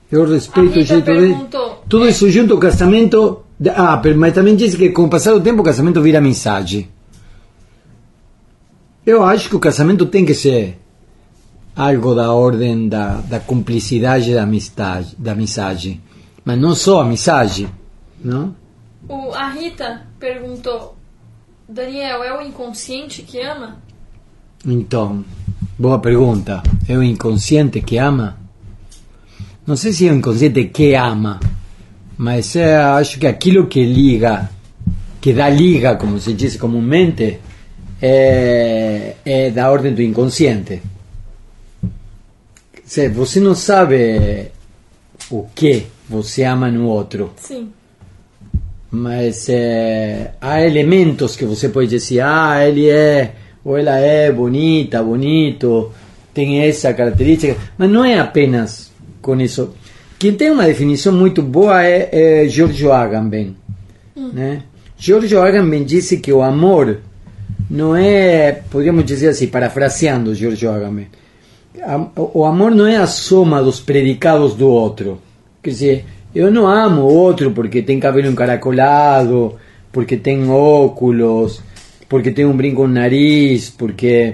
Eu respeito o jeito dele. Tudo isso junto ao casamento. Mas também diz que com o passar do tempo o casamento vira amizade. Eu acho que o casamento tem que ser algo da ordem da cumplicidade da amizade. Mas não só amizade, não? A Rita perguntou, Daniel, é o inconsciente que ama? Então, boa pergunta. É o inconsciente que ama? Não sei se é o inconsciente que ama, mas acho que aquilo que liga, que dá liga, como se diz comumente, é da ordem do inconsciente. Se você não sabe o que você ama no outro. Sim. Mas há elementos que você pode dizer, ele é, ou ela é bonita, bonito, tem essa característica, mas não é apenas com isso. Quem tem uma definição muito boa é Giorgio Agamben. Né? Giorgio Agamben disse que o amor não é, podríamos dizer assim, parafraseando Giorgio Agamben, o amor não é a soma dos predicados do outro. Quer dizer, eu não amo o outro porque tem cabelo encaracolado, porque tem óculos, porque tem um brinco no nariz, porque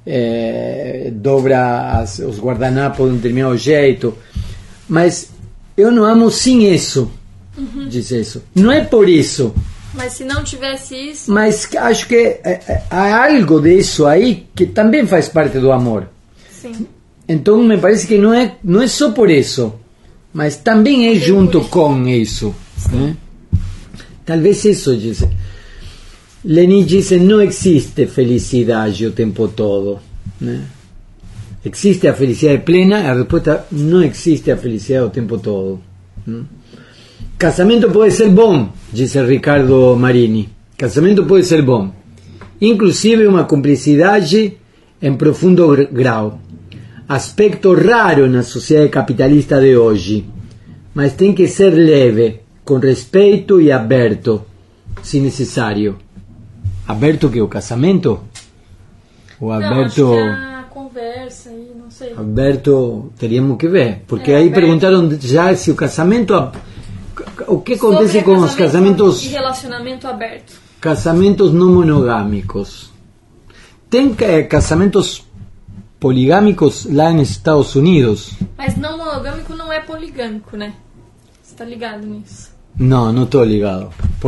dobra os guardanapos de um determinado jeito. Mas eu não amo sem isso. Diz isso. Não é por isso. Mas se não tivesse isso... Mas acho que há algo disso aí que também faz parte do amor. Sim. Então me parece que não é só por isso, mas também é junto com isso. Né? Talvez isso, diz. Lenin disse, não existe felicidade o tempo todo. Né? Existe a felicidade plena? A resposta, não existe a felicidade o tempo todo. Casamento pode ser bom, disse Ricardo Marini. Casamento pode ser bom. Inclusive uma cumplicidade em profundo grau. Aspecto raro na sociedade capitalista de hoje. Mas tem que ser leve, com respeito e aberto, se necessário. Aberto que o casamento? Ou aberto... Não, acho que a conversa aí, não sei. Aberto, teríamos que ver. Porque aí aberto. Perguntaram já se o casamento... O que acontece com os casamentos... E relacionamento aberto. Casamentos não monogâmicos. Tem casamentos poligâmicos lá nos Estados Unidos. Mas não monogâmico não é poligâmico, né? Você tá ligado nisso? Não estou ligado.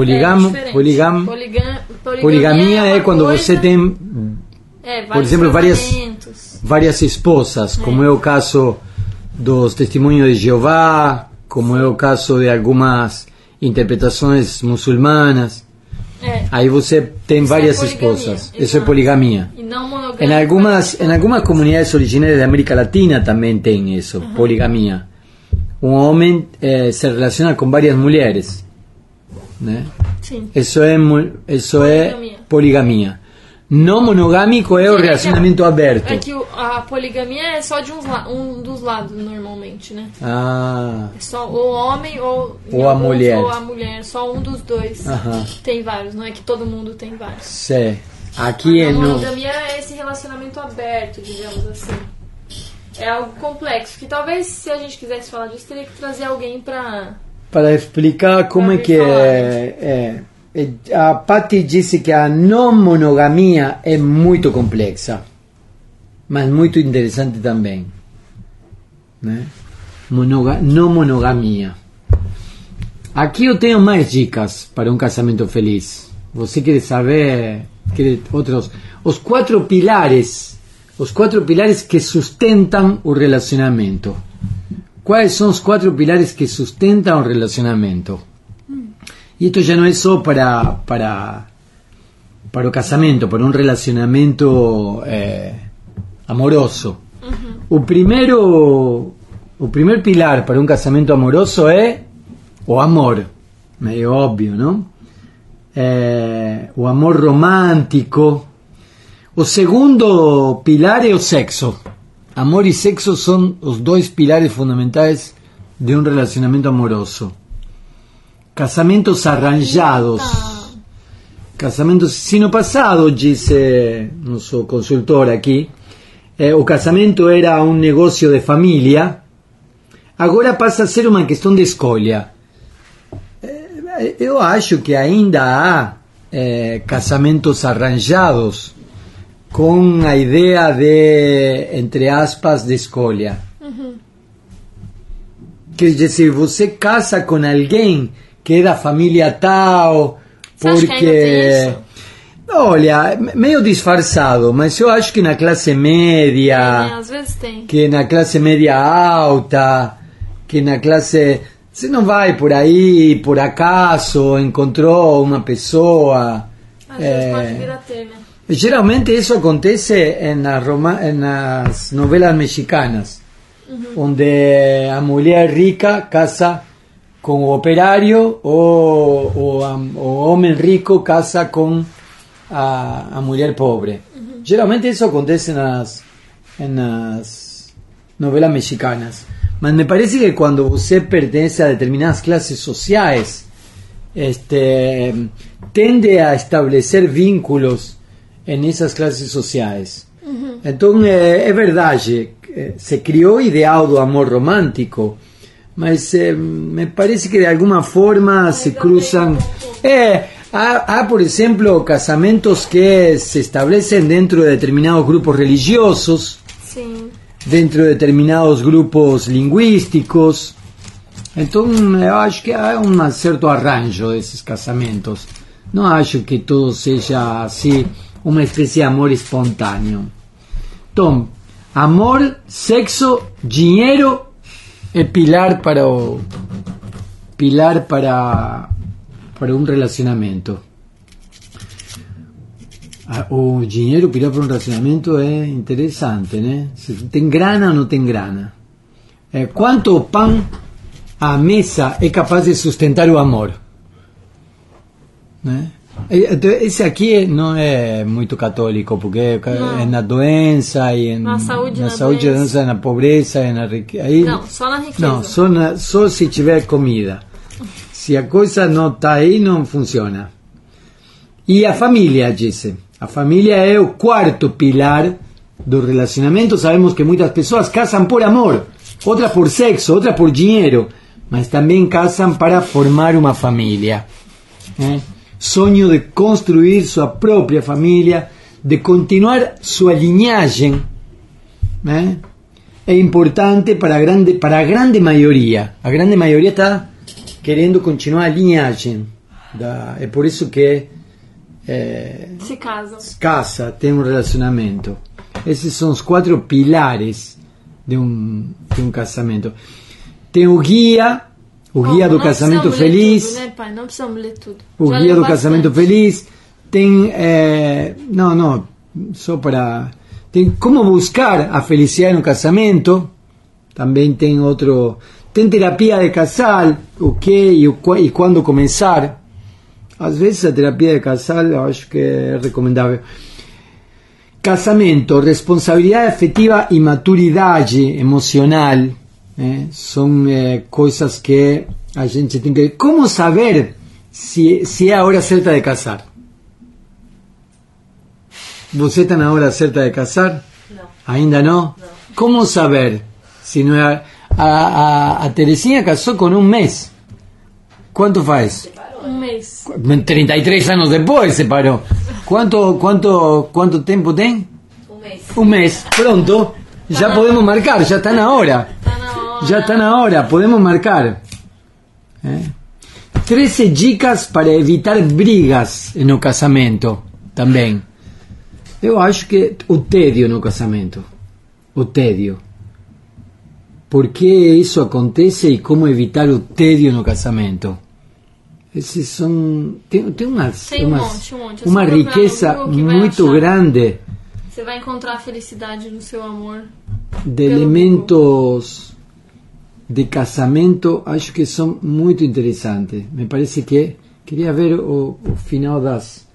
Poligamia é quando coisa, você tem, por exemplo, várias esposas, como é o caso dos Testemunhos de Jeová, como é o caso de algumas interpretações muçulmanas. Aí você tem várias esposas. Isso é poligamia. E não monogâmico. Em algumas comunidades originárias da América Latina também tem isso, poligamia. Um homem se relaciona com várias mulheres, né? Sim. Isso é poligamia. Não monogâmico é o relacionamento aberto. É que a poligamia é só de um dos lados normalmente, né? É só o homem ou a mulher. Ou a mulher, só um dos dois. Tem vários, não é que todo mundo tem vários. Sim. Aqui a monogamia é esse relacionamento aberto, digamos assim. É algo complexo, que talvez se a gente quisesse falar disso, teria que trazer alguém para explicar como é que é. A Patti disse que a não monogamia é muito complexa, mas muito interessante também, né? Não monogamia. Aqui eu tenho mais dicas para um casamento feliz. Você quer saber outros? Os quatro pilares que sustentam o relacionamento. Quais são os quatro pilares que sustentam o relacionamento? E isto já não é só para o casamento, para um relacionamento amoroso. O primeiro pilar para um casamento amoroso é o amor. Meio óbvio, não? O amor romântico. O segundo pilar é o sexo. Amor e sexo são os dois pilares fundamentais de um relacionamento amoroso. Casamentos arranjados. Casamentos, se no passado, disse nosso consultor aqui, o casamento era um negócio de família, agora passa a ser uma questão de escolha. Eu acho que ainda há casamentos arranjados com a ideia de, entre aspas, de escolha. Quer dizer, você casa com alguém que é da família tal, Você acha que ainda tem isso? Olha, meio disfarçado, mas eu acho que na classe média, Às vezes tem. que na classe média alta, que na classe... Você não vai por aí, por acaso, encontrou uma pessoa... Às vezes pode vir a ter, né? Geralmente isso acontece nas novelas mexicanas, onde a mulher rica casa com o operário ou o homem rico casa com a mulher pobre. Geralmente isso acontece nas novelas mexicanas. Mas me parece que quando você pertence a determinadas classes sociais, tende a estabelecer vínculos nessas classes sociais. Então é verdade, se criou o ideal do amor romântico, mas me parece que de alguma forma se cruzam. Há, por exemplo, casamentos que se establecem dentro de determinados grupos religiosos, Sim. dentro de determinados grupos linguísticos. Então eu acho que há um certo arranjo desses casamentos. Não acho que tudo seja assim uma espécie de amor espontâneo. Então, amor, sexo, dinheiro é pilar para um relacionamento. O dinheiro pilar para um relacionamento é interessante, né? Se tem grana ou não tem grana. Quanto pão a mesa é capaz de sustentar o amor, né? Esse aqui não é muito católico, porque é na doença e na saúde, na doença, na pobreza e na riqueza. Não, só na riqueza. Não, só se tiver comida. Se a coisa não está aí, não funciona. E a família, disse. A família é o quarto pilar do relacionamento. Sabemos que muitas pessoas casam por amor, outras por sexo, outras por dinheiro, mas também casam para formar uma família. Sonho de construir sua própria família, de continuar sua linhagem, né? É importante para a grande maioria. A grande maioria está querendo continuar a linhagem. É por isso que se casa, tem um relacionamento. Esses são os 4 pilares de um casamento. Tem o guia do casamento feliz. Tudo, né, pai? Não precisamos ler tudo. O guia do casamento feliz. Tem só para... Tem como buscar a felicidade no casamento. Também tem outro... Tem terapia de casal, o que e quando começar. Às vezes a terapia de casal eu acho que é recomendável. Casamento, responsabilidade afetiva e maturidade emocional, são coisas que a gente tem que... Como saber se é a hora certa de casar? Você está na hora certa de casar? Não. Ainda não? Não. Como saber se não é... A Teresinha casou com 1 mês. Quanto faz? 1 mês. 33 anos depois se parou. Quanto tempo tem? 1 mês. 1 mês. Pronto. Já podemos marcar. Já está na hora. Já está na hora. Podemos marcar. 13 dicas para evitar brigas no casamento. Também. Eu acho que o tédio no casamento. O tédio. Por que isso acontece e como evitar o tédio no casamento? Esses são... Tem uma riqueza muito grande. Você vai encontrar a felicidade no seu amor. De elementos de casamento, acho que são muito interessantes. Me parece que... Queria ver o final das...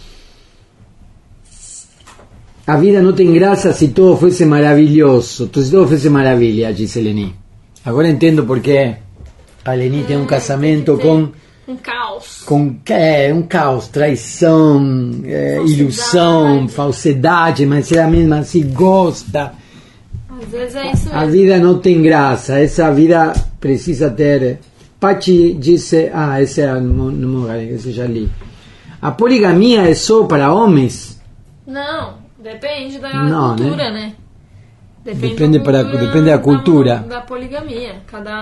A vida não tem graça se todo fosse maravilhoso. Se todo fosse maravilha, disse Leni. Agora entendo porque a Leni tem um casamento com... Um caos. Um caos, traição, ilusão, falsidade, mas ela mesma assim gosta. Às vezes é isso mesmo. A vida não tem graça, essa vida precisa ter... Paty disse, esse é a monogamia, esse já li. A poligamia é só para homens? Não, depende da Não, cultura, né? Depende da cultura. Da poligamia.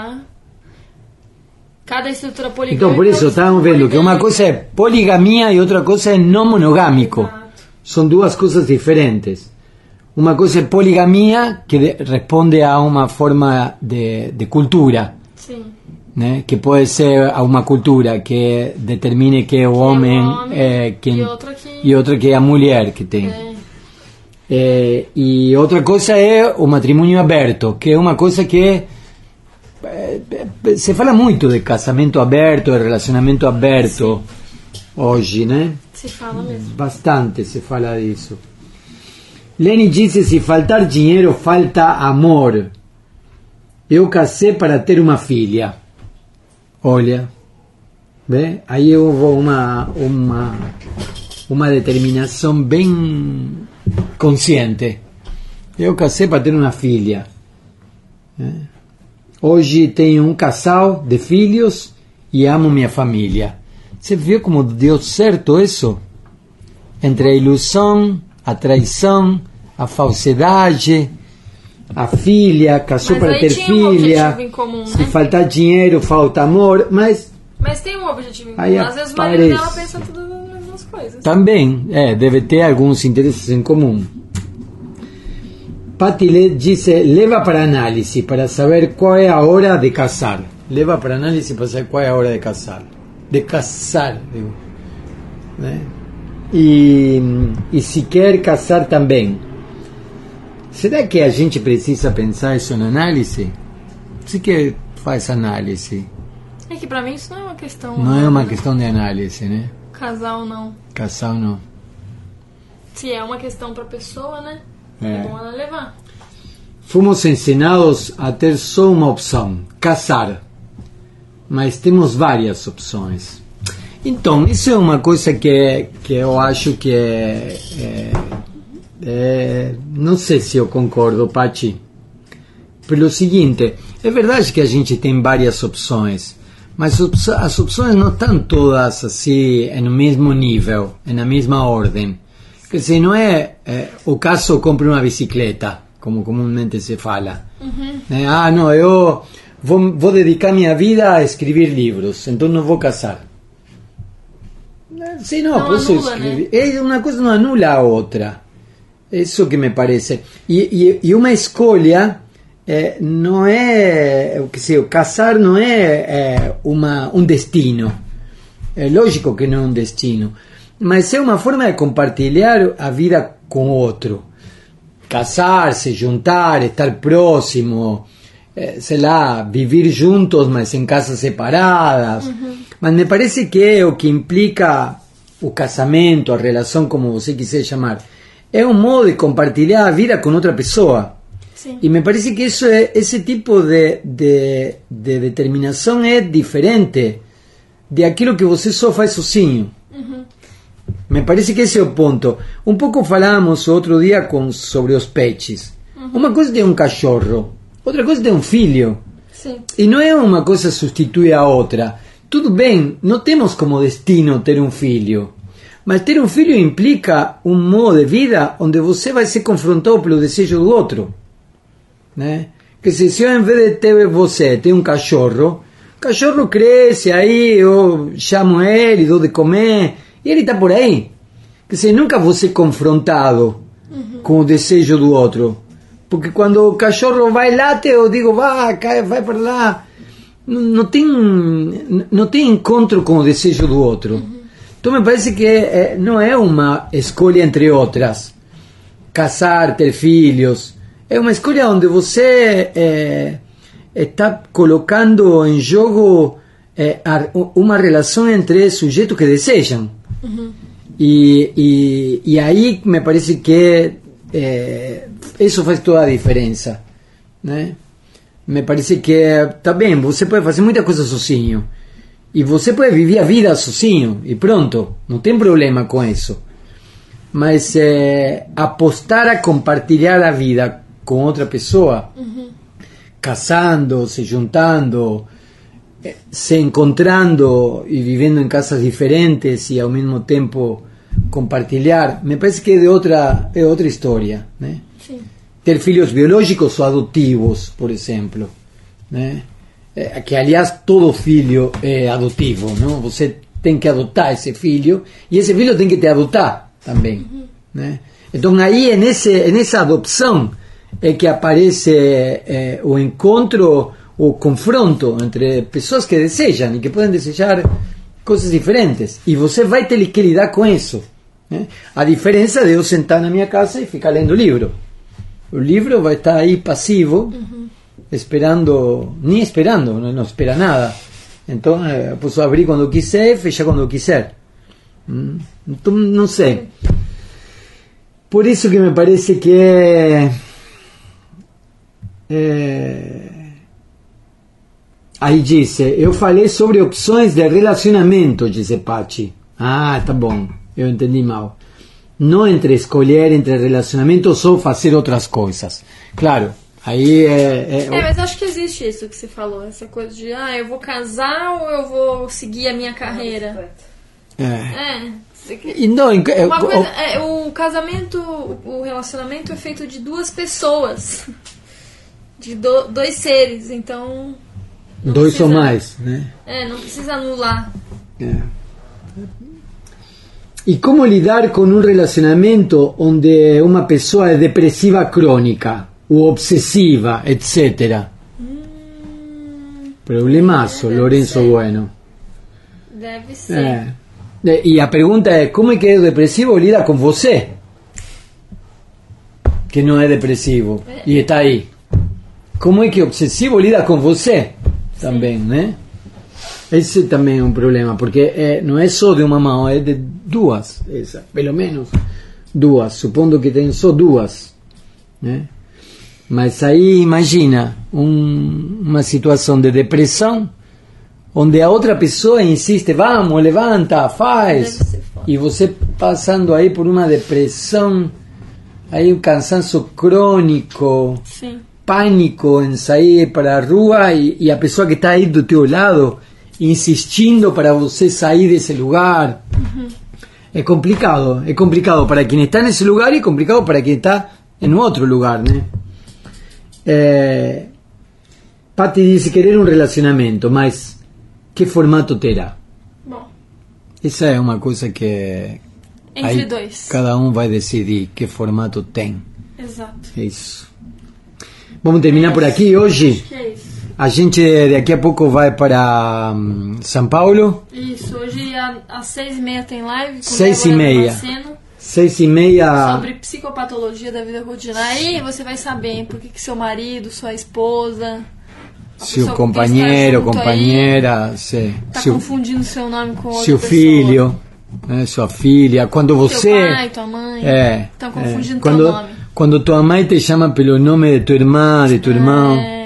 Cada estrutura poligâmica... Então, por isso, estamos vendo que uma coisa é poligamia e outra coisa é não monogâmico. Exato. São duas coisas diferentes. Uma coisa é poligamia, que responde a uma forma de cultura. Sim. Né? Que pode ser a uma cultura que determine que o homem é quem... E outra que é a mulher que tem. E outra coisa é o matrimônio aberto, que é uma coisa que se fala muito de casamento aberto, de relacionamento aberto. Sim. Hoje, né? Se fala mesmo. Bastante se fala disso. Leni disse, se faltar dinheiro, falta amor. Eu casei para ter uma filha. Olha, vê? Aí houve uma determinação bem consciente. Eu casei para ter uma filha. Hoje tenho um casal de filhos e amo minha família. Você viu como deu certo isso? Entre a ilusão, a traição, a falsidade, a filha, casou para ter filha. Um comum, né? Se faltar dinheiro, falta amor, mas tem um objetivo em comum. Aí Às vezes o marido dela pensa tudo nas mesmas coisas. Também, deve ter alguns interesses em comum. Paty disse, leva para análise para saber qual é a hora de casar. Leva para análise para saber qual é a hora de casar. De casar, digo. Né? E se quer casar também. Será que a gente precisa pensar isso na análise? Se que faz análise? É que pra mim isso não é uma questão... Não é uma questão de análise, né? Casal não. Casal não. Se é uma questão pra pessoa, né? É bom ela levar. Fomos ensinados a ter só uma opção, casar. Mas temos várias opções. Então, isso é uma coisa que eu acho que não sei se eu concordo, Paty. Pelo seguinte, é verdade que a gente tem várias opções, mas as opções não estão todas assim no mesmo nível, na mesma ordem. Quer dizer, não é o caso compre uma bicicleta, como comumente se fala. Uhum. Não, eu vou dedicar minha vida a escrever livros, então não vou casar. Sim, não posso anula, escrever. Né? Uma coisa não anula a outra. Isso que me parece. E uma escolha não é... casar não é um destino. É lógico que não é um destino. Mas é uma forma de compartilhar a vida com outro. Casar, se juntar, estar próximo, sei lá, viver juntos, mas em casas separadas. Uhum. Mas me parece que é o que implica o casamento, a relação, como você quiser chamar. É um modo de compartilhar a vida com outra pessoa. Sim. E me parece que esse tipo de determinação é diferente de aquilo que você só faz sozinho. Uhum. Me parece que esse é o ponto. Um pouco falávamos outro dia sobre os pets. Uhum. Uma coisa é um cachorro, outra coisa é um filho. Sim. E não é uma coisa substitui a outra. Tudo bem, não temos como destino ter um filho. Mas ter um filho implica um modo de vida onde você vai ser confrontado pelo desejo do outro. Né? Que se eu, em vez de ter você, ter um cachorro, o cachorro cresce, aí eu chamo ele, dou de comer... E ele está por aí. Quer dizer, nunca vou ser confrontado com o desejo do outro. Porque quando o cachorro vai lá, eu digo, vai para lá. Não tem encontro com o desejo do outro. Então me parece que não é uma escolha entre outras. Casar, ter filhos. É uma escolha onde você está colocando em jogo uma relação entre sujeitos que desejam. Uhum. E aí me parece que isso faz toda a diferença, né? Me parece que tá bem, você pode fazer muita coisa sozinho e você pode viver a vida sozinho e pronto, não tem problema com isso, mas apostar a compartilhar a vida com outra pessoa, casando, se juntando, se encontrando e vivendo em casas diferentes e ao mesmo tempo compartilhar, me parece que é outra história, né? Sim. Ter filhos biológicos ou adotivos, por exemplo, né? Que aliás todo filho é adotivo, não? Você tem que adotar esse filho e esse filho tem que te adotar também, né? Então aí nessa adopção é que aparece o encontro, o confronto entre pessoas que desejam e que podem desejar coisas diferentes, e você vai ter que lidar com isso, né? A diferença de eu sentar na minha casa e ficar lendo o livro. O livro vai estar aí passivo, esperando, nem esperando, não espera nada. Então eu posso abrir quando quiser, fechar quando quiser. Então não sei. Por isso que me parece que aí disse, eu falei sobre opções de relacionamento, disse Paty. Ah, tá bom, eu entendi mal. Não entre escolher entre relacionamentos ou fazer outras coisas. Claro, aí mas acho que existe isso que você falou, essa coisa de, eu vou casar ou eu vou seguir a minha carreira. E não, uma coisa, o casamento, o relacionamento é feito de duas pessoas, de dois seres, então... Dois precisa, ou mais, né? Não precisa anular. E como lidar com um relacionamento onde uma pessoa é depressiva crônica ou obsessiva, etc. Problemaço, Lourenço ser. Bueno. Deve ser. E a pergunta é, como é que o depressivo lida com você? Que não é depressivo e está aí. Como é que o obsessivo lida com você? Também, né? Esse também é um problema, porque não é só de uma mão, é de duas, pelo menos duas, supondo que tem só duas, né? Mas aí imagina uma situação de depressão, onde a outra pessoa insiste, vamos, levanta, faz, e você passando aí por uma depressão, aí um cansaço crônico, sim, pânico em sair para a rua, e a pessoa que está aí do teu lado insistindo para você sair desse lugar. É complicado para quem está nesse lugar e complicado para quem está em outro lugar, né? Paty disse querer um relacionamento, mas que formato terá? Bom, essa é uma coisa que entre dois, cada um vai decidir que formato tem. Exato. É isso. Vamos terminar por aqui hoje. Acho que é isso. A gente daqui a pouco vai para São Paulo. Isso, hoje às 6h30 tem live com 6h30. 6h30. Sobre psicopatologia da vida cotidiana. Aí você vai saber por que seu marido, sua esposa, seu companheiro, companheira, está confundindo seu nome com outra seu pessoa. Filho, sua filha. Quando você... Teu pai, tua mãe. Estão confundindo teu nome. Quando tua mãe te chama pelo nome de tua irmã, de teu irmão.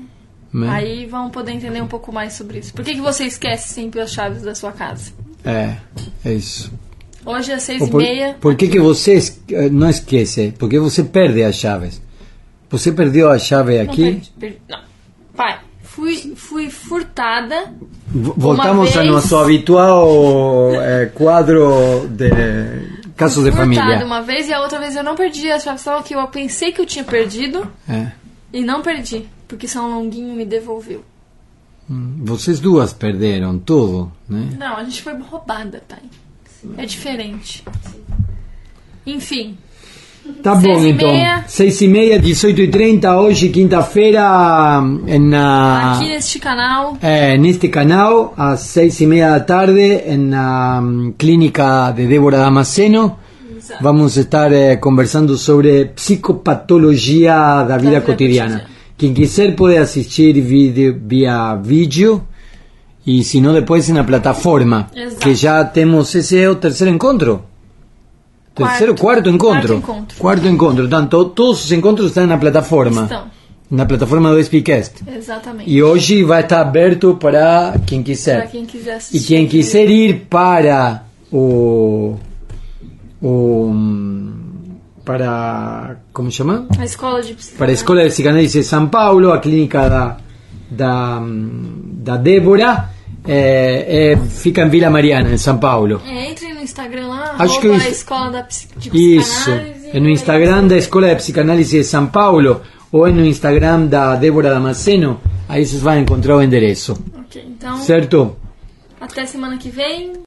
Aí vão poder entender um pouco mais sobre isso. Por que você esquece sempre as chaves da sua casa? É isso. Hoje às 6h30. Por que você não esquece? Porque você perde as chaves. Você perdeu a chave aqui? Não. Pai, fui furtada. Voltamos a nosso habitual quadro de casos de família. Uma vez e a outra vez eu não perdi as chaves. Só que eu pensei que eu tinha perdido e não perdi. Porque São Longuinho me devolveu. Vocês duas perderam tudo, né? Não, a gente foi roubada, pai. É diferente. Enfim. Tá bom, então. 6h30, 18h30, hoje, quinta-feira, aqui neste canal. Neste canal, às 6h30 da tarde, na clínica de Débora Damasceno. Exato. Vamos estar conversando sobre psicopatologia da vida cotidiana. Quem quiser pode assistir via vídeo e se não depois na plataforma. Exato. Que já temos, esse é o terceiro encontro. Quarto encontro. Quarto encontro. Então, todos os encontros estão na plataforma. Estão. Na plataforma do Speakcast. Exatamente. E hoje vai estar aberto para quem quiser. Para quem quiser assistir. E quem quiser ir para o como chama? A escola de psicanálise. Para a Escola de Psicanálise de São Paulo, a clínica da Débora, fica em Vila Mariana, em São Paulo. Entrem no Instagram lá, Acho que a Escola de Psicanálise. Isso, é no Instagram da Escola de Psicanálise de São Paulo ou é no Instagram da Débora Damasceno, aí vocês vão encontrar o endereço. Ok, então... Certo? Até semana que vem.